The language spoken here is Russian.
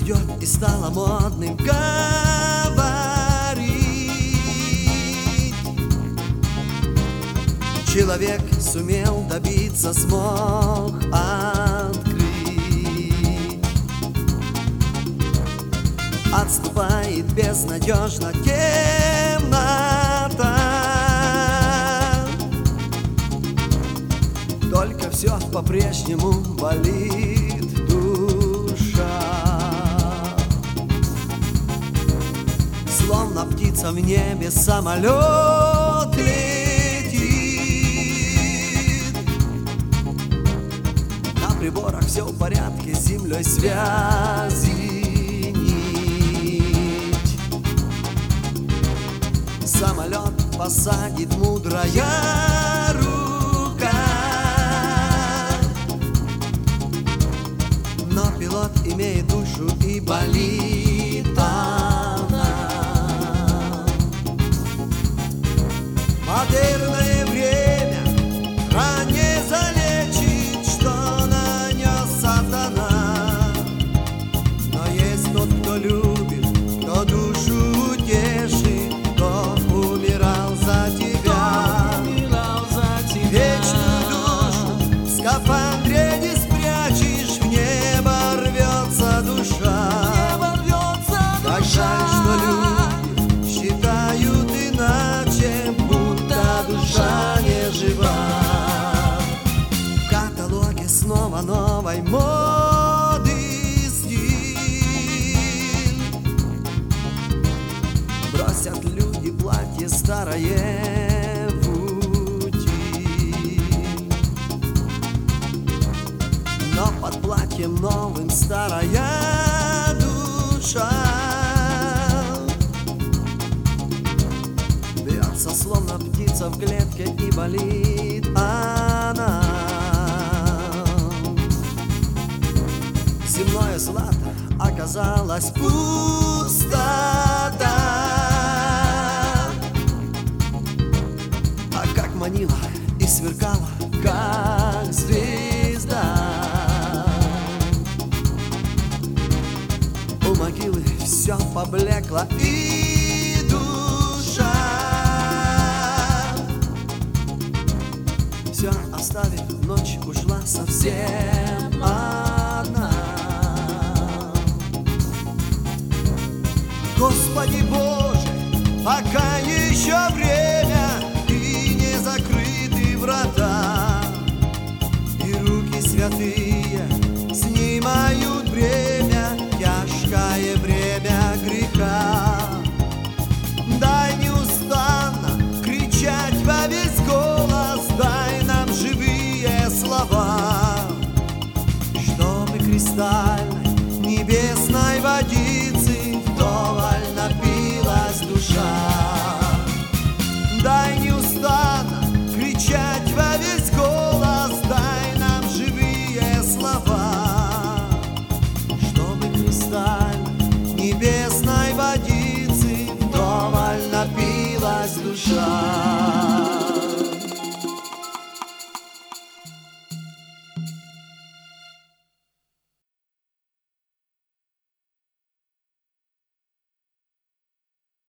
идет и стало модным говорить. Человек сумел добиться, смог открыть. Отступает безнадежно темнота. Только все по-прежнему болит душа. Словно птица в небе самолет летит. На приборах все в порядке, с землей связи нить. Самолет посадит мудрая рука, но пилот имеет душу и болит она. Модерное время ранее залечит, что нанес сатана. Но есть тот, кто любит, кто душу утешит, кто умирал за тебя. Вечную душу в скафандре не спрячешь, в небо рвется душа. Как жаль, что люди считают иначе, будто душа не жива. В каталоге снова новой моды стиль. Бросят люди платье старое в утиль. Но под платьем новым старая душа бьется, словно птица в клетке, и болит она. Земное злато оказалось пустота. А как манила и сверкала, как звезда. У могилы все поблекло, и душа, все оставив, ночь ушла совсем одна. Господи Боже, пока еще время и не закрыты врата, и руки святые снимают бремя, тяжкое бремя греха. Дай неустанно кричать во весь голос, дай нам живые слова, чтобы кристальной небесной водицы вдоволь напилась душа. Дай неустанно кричать во весь голос, дай нам живые слова, чтобы кристальной небесной водицы вдоволь напилась душа.